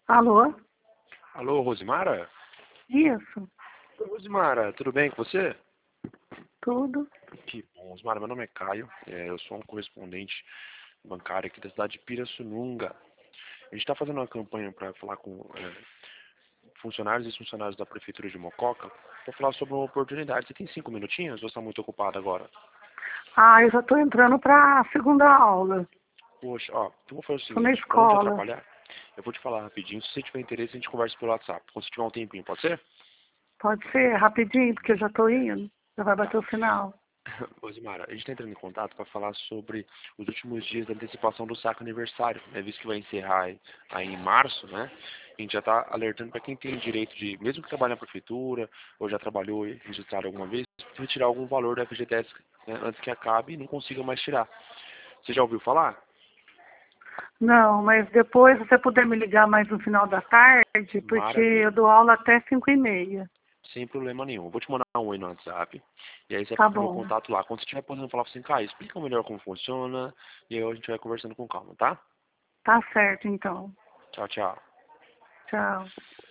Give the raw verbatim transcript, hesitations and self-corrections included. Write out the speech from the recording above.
Alô? Alô, Rosimara? Isso, Oi, Rosimara, tudo bem com você? tudo. Que bom, Rosimara, meu nome é Caio, é, eu sou um correspondente bancário aqui da cidade de Pirassununga. A gente está fazendo uma campanha para falar com é, funcionários e funcionários da Prefeitura de Mococa para falar sobre uma oportunidade. Você tem cinco minutinhos ou está muito ocupado agora? Ah, eu já estou entrando para a segunda aula. Poxa, ó, então vou fazer o Estou na seguinte, para não te escola. atrapalhar, eu vou te falar rapidinho, se você tiver interesse a gente conversa pelo WhatsApp, quando você tiver um tempinho, pode ser? Pode ser rapidinho, porque eu já estou indo. Já vai Tá. bater o sinal. Rosimara, a gente está entrando em contato para falar sobre os últimos dias da antecipação do saco aniversário, né? Visto que vai encerrar aí, aí em março, né? A gente já está alertando para quem tem direito de, mesmo que trabalhe na prefeitura, ou já trabalhou e registrado alguma vez, retirar algum valor do F G T S, né, antes que acabe e não consiga mais tirar. Você já ouviu falar? Não, mas depois, se você puder me ligar mais no final da tarde, porque eu Maravilha. dou aula até cinco e meia. Sem problema nenhum. Eu vou te mandar um oi no WhatsApp, e aí você vai Tá ficar com o meu bom. contato lá. Quando você estiver podendo falar assim, cara, explica melhor como funciona, e aí a gente vai conversando com calma, tá? Tá certo, então. Tchau, tchau. Tchau.